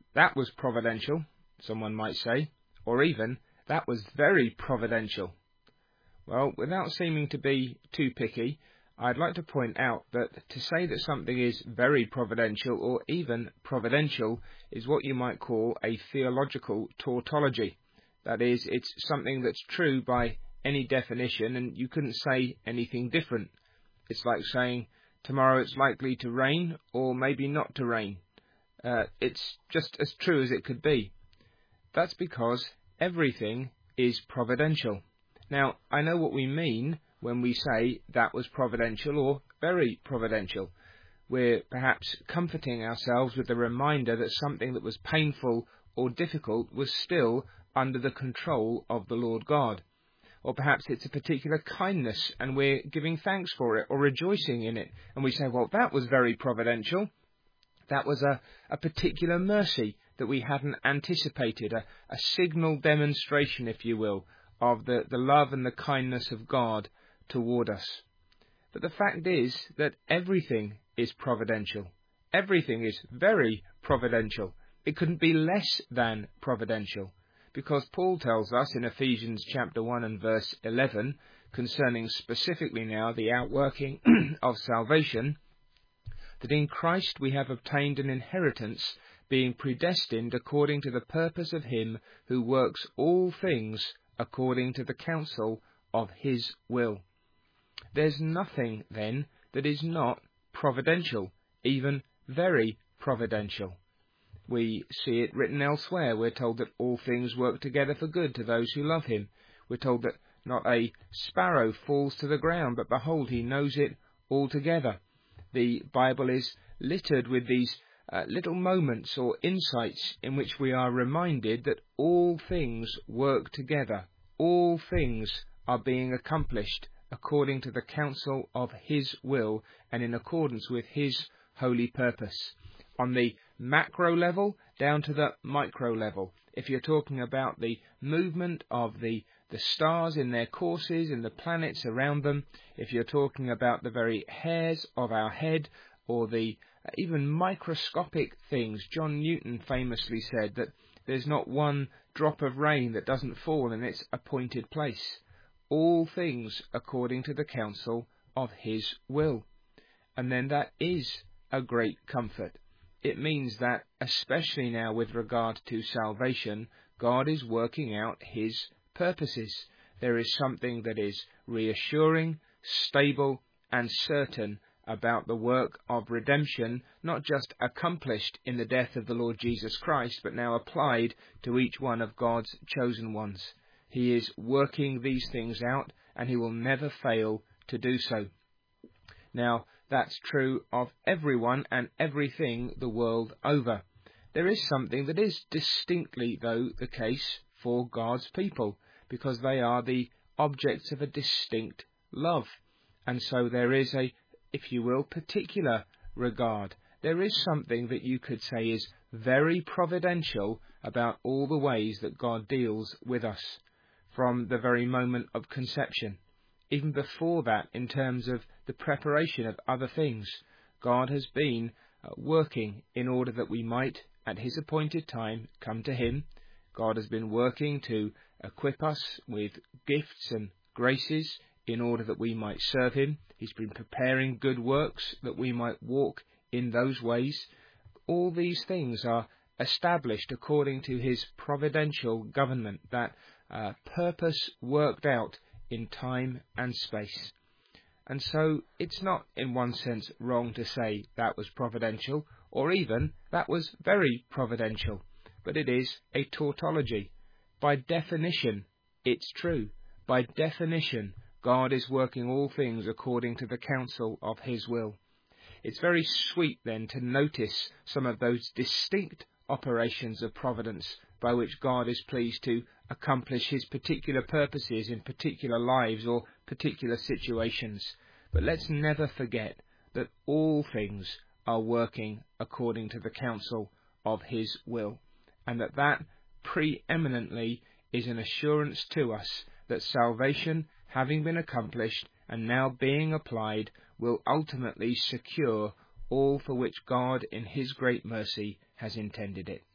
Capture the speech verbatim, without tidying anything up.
that was providential, someone might say, or even, that was very providential. Well, without seeming to be too picky, I'd like to point out that to say that something is very providential or even providential is what you might call a theological tautology. That is, it's something that's true by any definition and you couldn't say anything different. It's like saying tomorrow it's likely to rain or maybe not to rain. Uh, it's just as true as it could be. That's because everything is providential. Now, I know what we mean when we say that was providential or very providential. We're perhaps comforting ourselves with the reminder that something that was painful or difficult was still under the control of the Lord God. Or perhaps it's a particular kindness and we're giving thanks for it or rejoicing in it. And we say, well, that was very providential. That was a, a particular mercy that we hadn't anticipated, a, a signal demonstration, if you will, of the, the love and the kindness of God toward us. But the fact is that everything is providential. Everything is very providential. It couldn't be less than providential, because Paul tells us in Ephesians chapter one and verse eleven, concerning specifically now the outworking of salvation, that in Christ we have obtained an inheritance, being predestined according to the purpose of him who works all things according to the counsel of his will. There's nothing, then, that is not providential, even very providential. We see it written elsewhere. We're told that all things work together for good to those who love him. We're told that not a sparrow falls to the ground, but behold, he knows it altogether. The Bible is littered with these uh, little moments or insights in which we are reminded that all things work together. All things are being accomplished according to the counsel of his will and in accordance with his holy purpose. On the macro level down to the micro level. If you're talking about the movement of the, the stars in their courses and the planets around them, if you're talking about the very hairs of our head or the uh, even microscopic things, John Newton famously said that there's not one drop of rain that doesn't fall in its appointed place. All things according to the counsel of his will. And then that is a great comfort. It means that, especially now with regard to salvation, God is working out his purposes. There is something that is reassuring, stable, and certain about the work of redemption, not just accomplished in the death of the Lord Jesus Christ, but now applied to each one of God's chosen ones. He is working these things out, and he will never fail to do so. Now, that's true of everyone and everything the world over. There is something that is distinctly, though, the case for God's people, because they are the objects of a distinct love. And so there is a, if you will, particular regard. There is something that you could say is very providential about all the ways that God deals with us, from the very moment of conception. Even before that, in terms of the preparation of other things, God has been uh, working in order that we might, at his appointed time, come to him. God has been working to equip us with gifts and graces in order that we might serve him. He's been preparing good works that we might walk in those ways. All these things are established according to his providential government, that uh, purpose worked out in time and space. And so it's not in one sense wrong to say that was providential, or even that was very providential, but it is a tautology. By definition, it's true. By definition, God is working all things according to the counsel of his will. It's very sweet then to notice some of those distinct operations of providence by which God is pleased to accomplish his particular purposes in particular lives or particular situations. But let's never forget that all things are working according to the counsel of his will, and that that preeminently is an assurance to us that salvation, having been accomplished and now being applied, will ultimately secure all for which God in his great mercy has intended it.